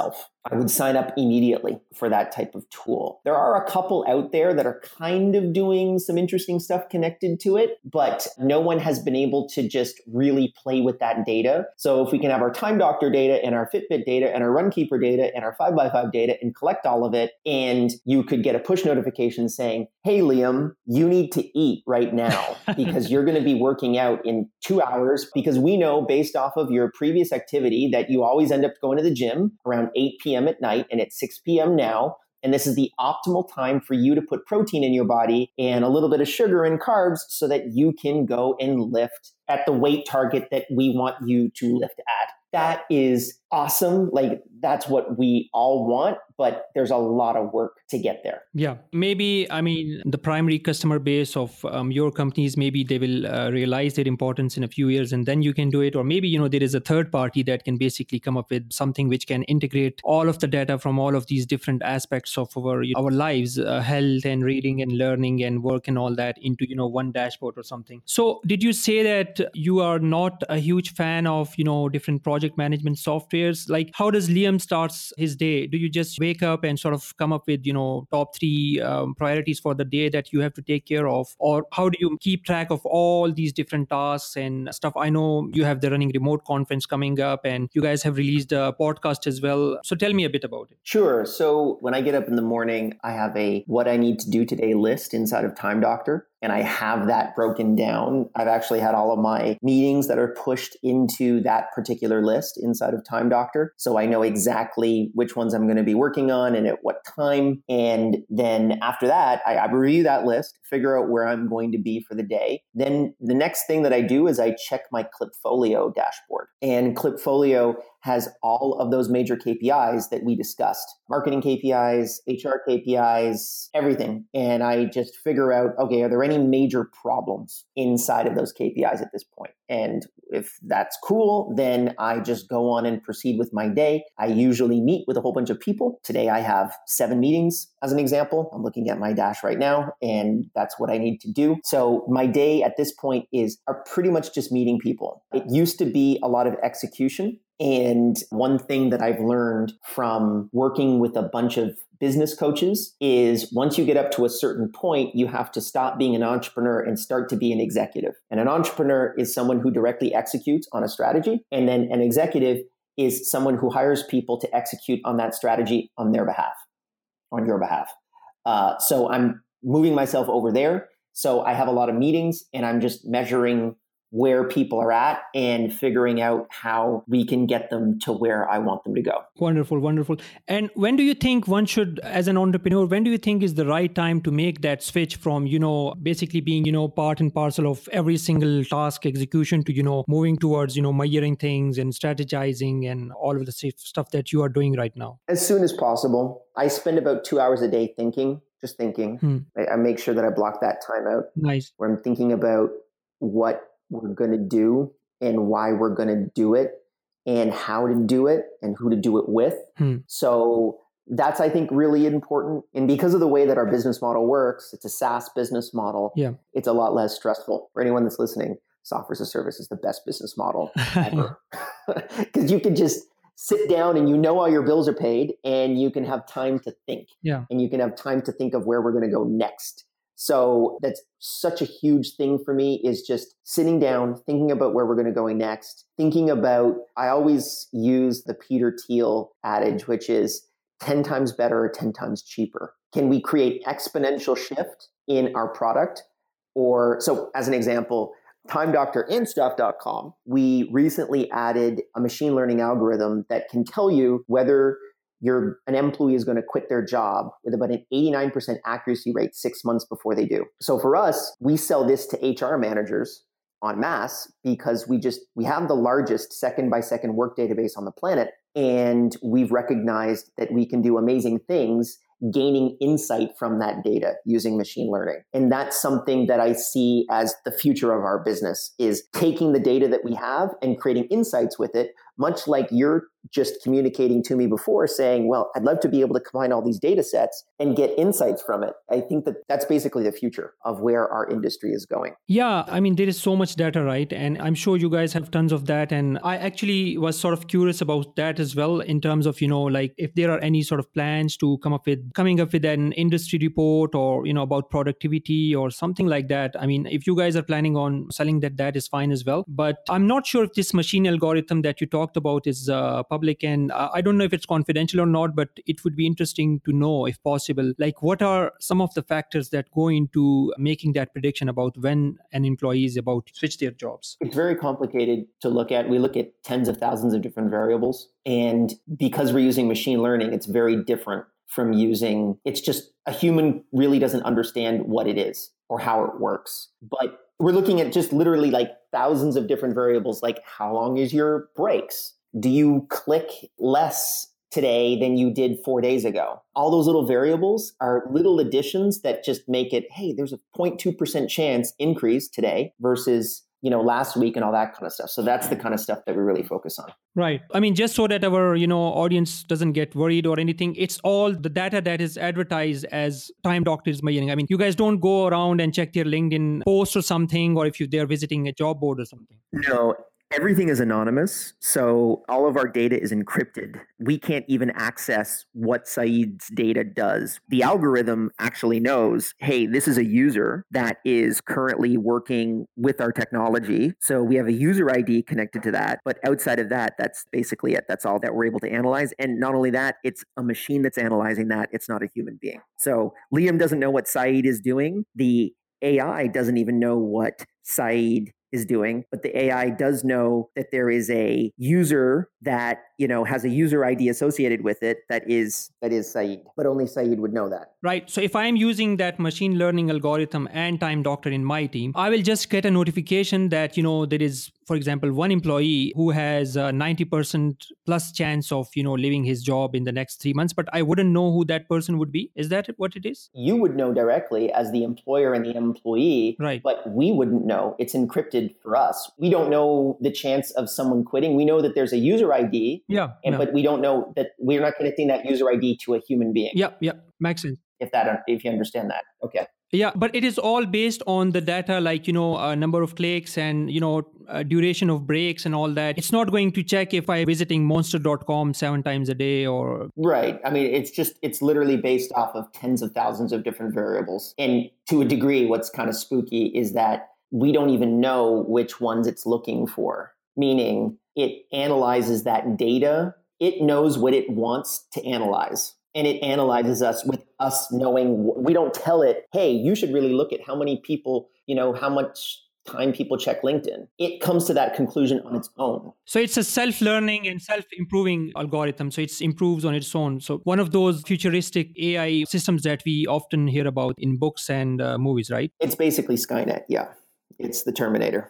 I would sign up immediately for that type of tool. There are a couple out there that are kind of doing some interesting stuff connected to it, but no one has been able to just really play with that data. So if we can have our Time Doctor data and our Fitbit data and our Runkeeper data and our 5x5 data and collect all of it, and you could get a push notification saying, hey, Liam, you need to eat right now because you're going to be working out in 2 hours, because we know based off of your previous activity that you always end up going to the gym around 8 p.m. at night, and it's 6 p.m. now. And this is the optimal time for you to put protein in your body and a little bit of sugar and carbs so that you can go and lift at the weight target that we want you to lift at. That is awesome. Like, that's what we all want, but there's a lot of work to get there. Yeah. Maybe, I mean, the primary customer base of your companies, maybe they will realize their importance in a few years and then you can do it. Or maybe, there is a third party that can basically come up with something which can integrate all of the data from all of these different aspects of our lives, health and reading and learning and work and all that into, one dashboard or something. So did you say that you are not a huge fan of, different project management softwares? Like, how does Liam starts his day? Do you just wake up and sort of come up with, top 3 priorities for the day that you have to take care of? Or how do you keep track of all these different tasks and stuff? I know you have the running remote conference coming up and you guys have released a podcast as well. So tell me a bit about it. Sure. So when I get up in the morning, I have a what I need to do today list inside of Time Doctor. And I have that broken down. I've actually had all of my meetings that are pushed into that particular list inside of Time Doctor. So I know exactly which ones I'm going to be working on and at what time. And then after that, I review that list, figure out where I'm going to be for the day. Then the next thing that I do is I check my Klipfolio dashboard. And Klipfolio has all of those major KPIs that we discussed. Marketing KPIs, HR KPIs, everything. And I just figure out, okay, are there any major problems inside of those KPIs at this point? And if that's cool, then I just go on and proceed with my day. I usually meet with a whole bunch of people. Today I have 7 meetings as an example. I'm looking at my dash right now, and that's what I need to do. So my day at this point are pretty much just meeting people. It used to be a lot of execution. And one thing that I've learned from working with a bunch of business coaches is once you get up to a certain point, you have to stop being an entrepreneur and start to be an executive. And an entrepreneur is someone who directly executes on a strategy. And then an executive is someone who hires people to execute on that strategy on their behalf, on your behalf. So I'm moving myself over there. So I have a lot of meetings and I'm just measuring where people are at and figuring out how we can get them to where I want them to go. Wonderful, wonderful. And when do you think one should, as an entrepreneur, when do you think is the right time to make that switch from, basically being, part and parcel of every single task execution to, moving towards, measuring things and strategizing and all of the stuff that you are doing right now? As soon as possible. I spend about 2 hours a day thinking, just thinking. I make sure that I block that time out. Nice. Where I'm thinking about what we're going to do and why we're going to do it and how to do it and who to do it with. So that's, I think, really important. And because of the way that our business model works, it's a SaaS business model. Yeah. It's a lot less stressful. For anyone that's listening, software as a service is the best business model ever. Because you can just sit down and all your bills are paid and you can have time to think. Yeah. And you can have time to think of where we're going to go next. So that's such a huge thing for me, is just sitting down, thinking about where we're going to go next, thinking about, I always use the Peter Thiel adage, which is 10 times better or 10 times cheaper. Can we create exponential shift in our product? So as an example, Time Doctor and Stuff.com, we recently added a machine learning algorithm that can tell you whether an employee is going to quit their job with about an 89% accuracy rate 6 months before they do. So for us, we sell this to HR managers en masse because we have the largest second by second work database on the planet. And we've recognized that we can do amazing things gaining insight from that data using machine learning. And that's something that I see as the future of our business, is taking the data that we have and creating insights with it, much like you're just communicating to me before saying, well, I'd love to be able to combine all these data sets and get insights from it. I think that that's basically the future of where our industry is going. Yeah, I mean, there is so much data, right? And I'm sure you guys have tons of that. And I actually was sort of curious about that as well, in terms of, like if there are any sort of plans to coming up with an industry report or, about productivity or something like that. I mean, if you guys are planning on selling that is fine as well. But I'm not sure if this machine algorithm that you talked about is public, and I don't know if it's confidential or not, but it would be interesting to know, if possible, like what are some of the factors that go into making that prediction about when an employee is about to switch their jobs? It's very complicated to look at. We look at tens of thousands of different variables. And because we're using machine learning, it's very different from it's just a human really doesn't understand what it is or how it works. But we're looking at just literally like thousands of different variables, like how long is your breaks? Do you click less today than you did 4 days ago? All those little variables are little additions that just make it, hey, there's a 0.2% chance increase today versus last week and all that kind of stuff. So that's the kind of stuff that we really focus on. Right. I mean, just so that our, audience doesn't get worried or anything, it's all the data that is advertised as Time Doctor is my earning. I mean, you guys don't go around and check their LinkedIn post or something, or if they're visiting a job board or something. No. Everything is anonymous, so all of our data is encrypted. We can't even access what Saeed's data does. The algorithm actually knows, hey, this is a user that is currently working with our technology. So we have a user ID connected to that. But outside of that, that's basically it. That's all that we're able to analyze. And not only that, it's a machine that's analyzing that. It's not a human being. So Liam doesn't know what Saeed is doing. The AI doesn't even know what Saeed is doing, but the AI does know that there is a user that, has a user ID associated with it that is Saeed, but only Saeed would know that. Right. So if I'm using that machine learning algorithm and Time Doctor in my team, I will just get a notification that, there is, for example, one employee who has a 90% plus chance of, leaving his job in the next 3 months, but I wouldn't know who that person would be. Is that what it is? You would know directly as the employer and the employee, right? But we wouldn't know. It's encrypted for us. We don't know the chance of someone quitting. We know that there's a user ID. But we don't know that we're not connecting that user ID to a human being. Yeah. Makes sense. If you understand that. Okay. Yeah, but it is all based on the data, like, number of clicks and, duration of breaks and all that. It's not going to check if I'm visiting monster.com 7 times a day or... Right. I mean, it's literally based off of tens of thousands of different variables. And to a degree, what's kind of spooky is that we don't even know which ones it's looking for, meaning it analyzes that data. It knows what it wants to analyze. And it analyzes us with us knowing. We don't tell it, hey, you should really look at how many people, how much time people check LinkedIn. It comes to that conclusion on its own. So it's a self-learning and self-improving algorithm. So it improves on its own. So one of those futuristic AI systems that we often hear about in books and movies, right? It's basically Skynet. Yeah. It's the Terminator.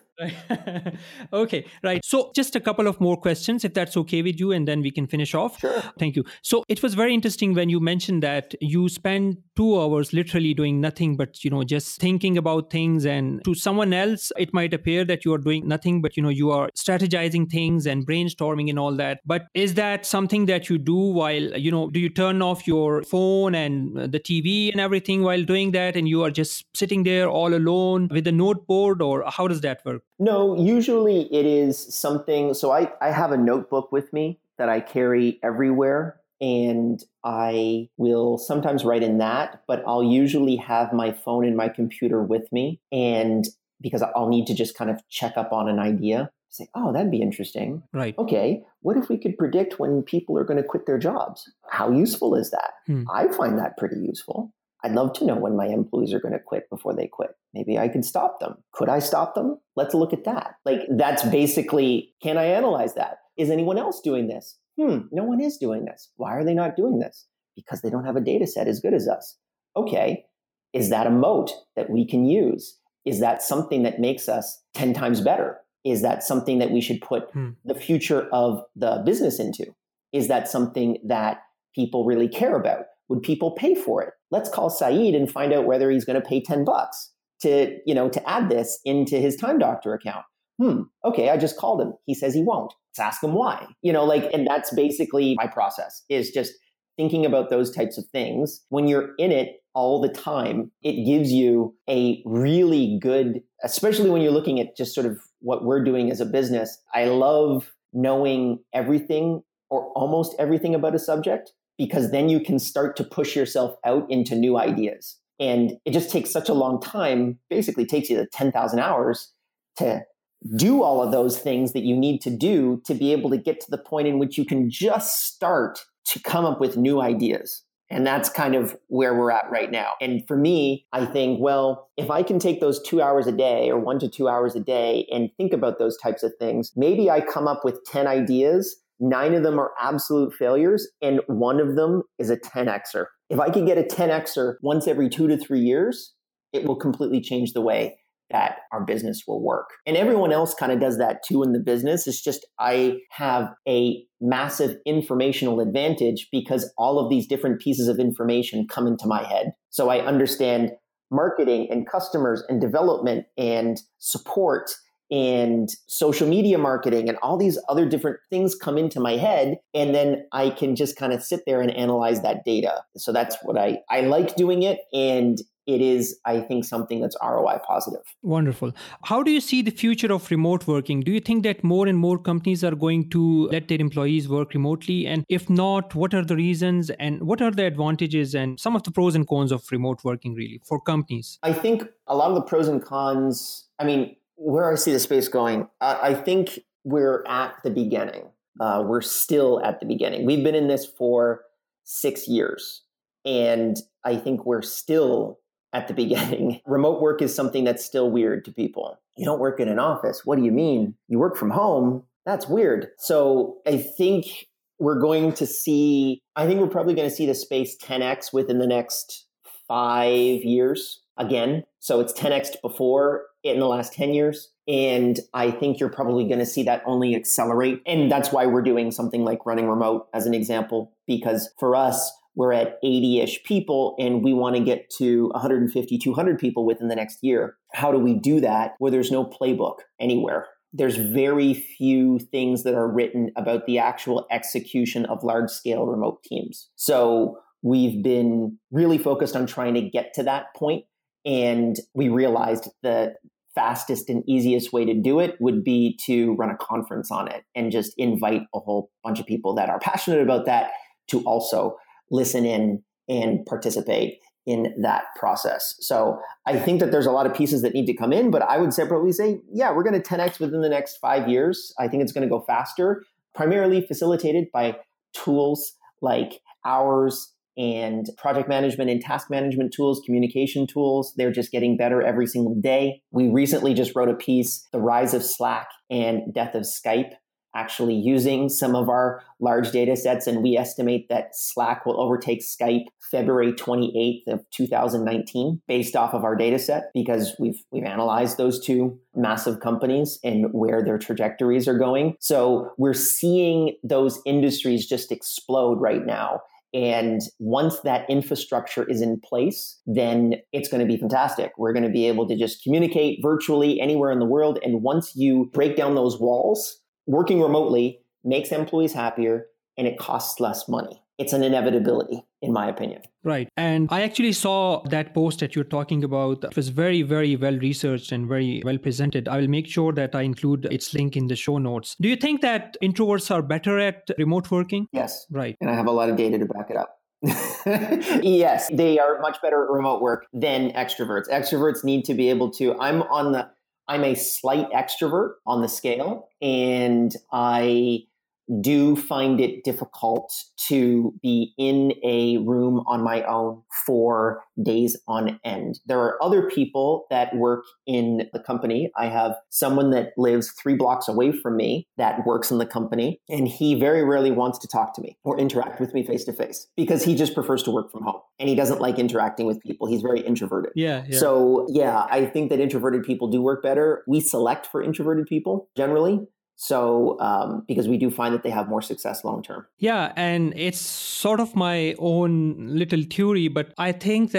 Okay, right. So just a couple of more questions, if that's okay with you, and then we can finish off. Sure. Thank you. So it was very interesting when you mentioned that you spend 2 hours literally doing nothing but, just thinking about things. And to someone else, it might appear that you are doing nothing, but, you are strategizing things and brainstorming and all that. But is that something that you do while, do you turn off your phone and the TV and everything while doing that? And you are just sitting there all alone with a noteboard, or how does that work? No, usually it is something. So I have a notebook with me that I carry everywhere, and I will sometimes write in that, but I'll usually have my phone and my computer with me. And because I'll need to just kind of check up on an idea, say, oh, that'd be interesting. Right. Okay, what if we could predict when people are going to quit their jobs? How useful is that? I find that pretty useful. I'd love to know when my employees are going to quit before they quit. Maybe I could stop them. Could I stop them? Let's look at that. Like, that's basically, can I analyze that? Is anyone else doing this? No one is doing this. Why are they not doing this? Because they don't have a data set as good as us. Okay, is that a moat that we can use? Is that something that makes us 10 times better? Is that something that we should put the future of the business into? Is that something that people really care about? Would people pay for it? Let's call Saeed and find out whether he's going to pay $10 to add this into his Time Doctor account. Okay, I just called him. He says he won't. Let's ask him why. And that's basically my process, is just thinking about those types of things. When you're in it all the time, it gives you a really good, especially when you're looking at just sort of what we're doing as a business. I love knowing everything or almost everything about a subject, because then you can start to push yourself out into new ideas. And it just takes such a long time, basically takes you to 10,000 hours to do all of those things that you need to do to be able to get to the point in which you can just start to come up with new ideas. And that's kind of where we're at right now. And for me, I think, well, if I can take those 2 hours a day or 1 to 2 hours a day and think about those types of things, maybe I come up with 10 ideas, 9 of them are absolute failures, and 1 of them is a 10Xer. If I could get a 10Xer once every 2 to 3 years, it will completely change the way that our business will work. And everyone else kind of does that too in the business. It's just I have a massive informational advantage because all of these different pieces of information come into my head. So I understand marketing and customers and development and support and social media marketing and all these other different things come into my head. And then I can just kind of sit there and analyze that data. So that's what I like doing it. And it is, I think, something that's ROI positive. Wonderful. How do you see the future of remote working? Do you think that more and more companies are going to let their employees work remotely? And if not, what are the reasons and what are the advantages and some of the pros and cons of remote working really for companies? I think a lot of the pros and cons, where I see the space going, I think we're at the beginning. We're still at the beginning. We've been in this for 6 years, and I think we're still at the beginning. Remote work is something that's still weird to people. You don't work in an office. What do you mean? You work from home? That's weird. So I think we're probably going to see the space 10x within the next 5 years again. So it's 10x before in the last 10 years. And I think you're probably going to see that only accelerate. And that's why we're doing something like Running Remote as an example, because for us, we're at 80-ish people and we want to get to 150, 200 people within the next year. How do we do that where there's no playbook anywhere? There's very few things that are written about the actual execution of large-scale remote teams. So we've been really focused on trying to get to that point. And we realized the fastest and easiest way to do it would be to run a conference on it and just invite a whole bunch of people that are passionate about that to also listen in and participate in that process. So I think that there's a lot of pieces that need to come in, but I would probably say, yeah, we're going to 10x within the next 5 years. I think it's going to go faster, primarily facilitated by tools like ours and project management and task management tools, communication tools. They're just getting better every single day. We recently just wrote a piece, The Rise of Slack and Death of Skype, actually using some of our large data sets. And we estimate that Slack will overtake Skype February 28th of 2019 based off of our data set, because we've analyzed those two massive companies and where their trajectories are going. So we're seeing those industries just explode right now. And once that infrastructure is in place, then it's going to be fantastic. We're going to be able to just communicate virtually anywhere in the world. And once you break down those walls, working remotely makes employees happier and it costs less money. It's an inevitability, in my opinion. Right. And I actually saw that post that you're talking about. It was very, very well researched and very well presented. I will make sure that I include its link in the show notes. Do you think that introverts are better at remote working? Yes. Right. And I have a lot of data to back it up. Yes, they are much better at remote work than extroverts. Extroverts need to be able to, I'm a slight extrovert on the scale, and I do find it difficult to be in a room on my own for days on end. There are other people that work in the company. I have someone that lives 3 blocks away from me that works in the company, and he very rarely wants to talk to me or interact with me face to face because he just prefers to work from home and he doesn't like interacting with people. He's very introverted. Yeah. So yeah, I think that introverted people do work better. We select for introverted people generally. So, because we do find that they have more success long term. Yeah. And it's sort of my own little theory, but I think that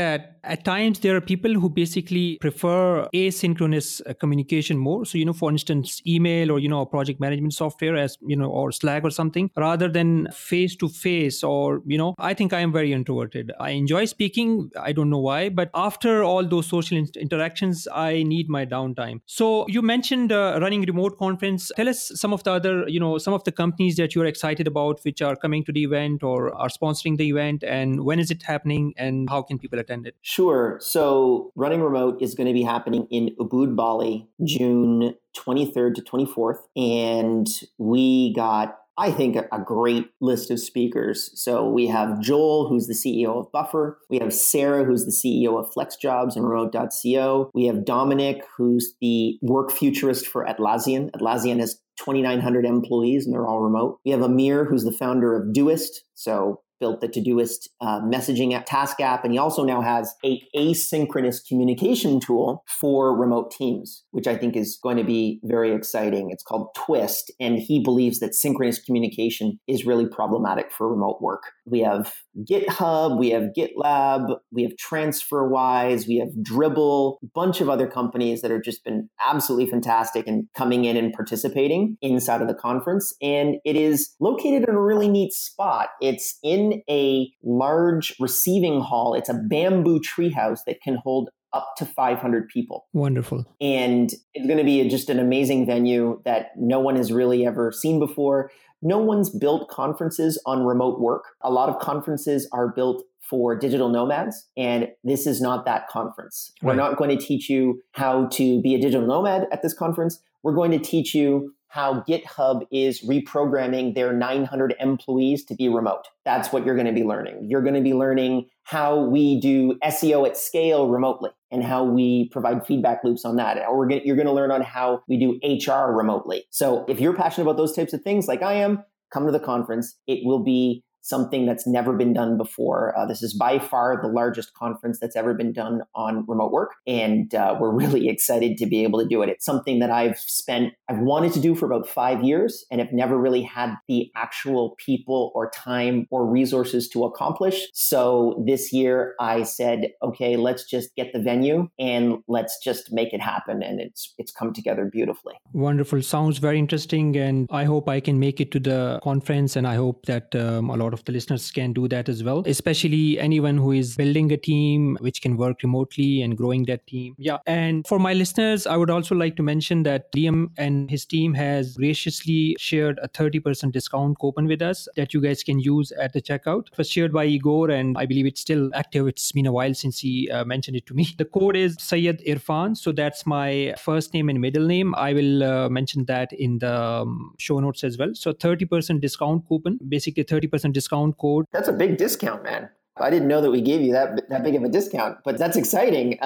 at times there are people who basically prefer asynchronous communication more. So, for instance, email or, a project management software as, or Slack or something, rather than face to face or, I think I am very introverted. I enjoy speaking. I don't know why, but after all those social interactions, I need my downtime. So you mentioned running remote conference. Tell us some of the other, some of the companies that you're excited about, which are coming to the event or are sponsoring the event, and when is it happening and how can people attend it? Sure. So Running Remote is going to be happening in Ubud, Bali, June 23rd to 24th. And we got, I think, a great list of speakers. So we have Joel, who's the CEO of Buffer. We have Sarah, who's the CEO of FlexJobs and Remote.co. We have Dominic, who's the work futurist for Atlassian. Atlassian has 2,900 employees and they're all remote. We have Amir, who's the founder of Doist. So built the Todoist messaging task app. And he also now has an asynchronous communication tool for remote teams, which I think is going to be very exciting. It's called Twist. And he believes that synchronous communication is really problematic for remote work. We have GitHub, we have GitLab, we have TransferWise, we have Dribbble, a bunch of other companies that have just been absolutely fantastic and coming in and participating inside of the conference. And it is located in a really neat spot. It's in a large receiving hall. It's a bamboo treehouse that can hold up to 500 people. Wonderful. And it's going to be just an amazing venue that no one has really ever seen before. No one's built conferences on remote work. A lot of conferences are built for digital nomads, and this is not that conference. Right. We're not going to teach you how to be a digital nomad at this conference. We're going to teach you how GitHub is reprogramming their 900 employees to be remote. That's what you're going to be learning. You're going to be learning how we do SEO at scale remotely and how we provide feedback loops on that. Or you're going to learn on how we do HR remotely. So if you're passionate about those types of things like I am, come to the conference. It will be something that's never been done before. This is by far the largest conference that's ever been done on remote work. And we're really excited to be able to do it. It's something that I've wanted to do for about 5 years and have never really had the actual people or time or resources to accomplish. So this year I said, okay, let's just get the venue and let's just make it happen. And it's come together beautifully. Wonderful. Sounds very interesting. And I hope I can make it to the conference. And I hope that a lot of the listeners can do that as well, especially anyone who is building a team which can work remotely and growing that team. Yeah. And for my listeners, I would also like to mention that Liam and his team has graciously shared a 30% discount coupon with us that you guys can use at the checkout. It was shared by Igor and I believe it's still active. It's been a while since he mentioned it to me. The code is Syed Irfan. So that's my first name and middle name. I will mention that in the show notes as well. So 30% discount coupon, basically 30% discount code. That's a big discount, man. I didn't know that we gave you that big of a discount, but that's exciting.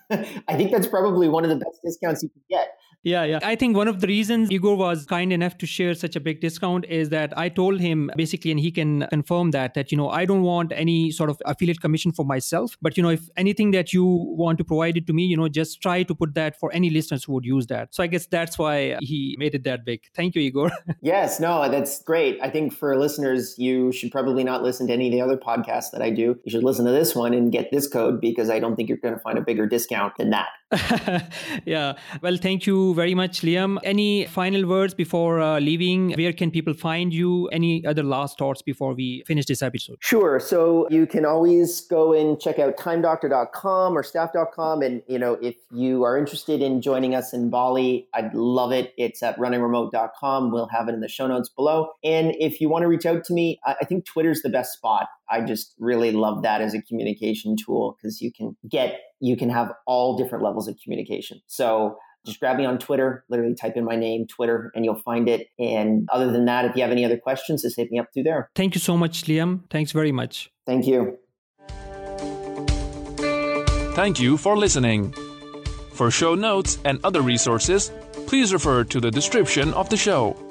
I think that's probably one of the best discounts you can get. Yeah. I think one of the reasons Igor was kind enough to share such a big discount is that I told him basically, and he can confirm that, I don't want any sort of affiliate commission for myself. But, if anything that you want to provide it to me, just try to put that for any listeners who would use that. So I guess that's why he made it that big. Thank you, Igor. Yes, no, that's great. I think for listeners, you should probably not listen to any of the other podcasts that I do. You should listen to this one and get this code because I don't think you're going to find a bigger discount than that. Yeah. Well, thank you very much, Liam. Any final words before leaving? Where can people find you? Any other last thoughts before we finish this episode? Sure. So you can always go and check out timedoctor.com or staff.com. And, if you are interested in joining us in Bali, I'd love it. It's at runningremote.com. We'll have it in the show notes below. And if you want to reach out to me, I think Twitter's the best spot. I just really love that as a communication tool because you can have all different levels of communication. So just grab me on Twitter, literally type in my name, Twitter, and you'll find it. And other than that, if you have any other questions, just hit me up through there. Thank you so much, Liam. Thanks very much. Thank you. Thank you for listening. For show notes and other resources, please refer to the description of the show.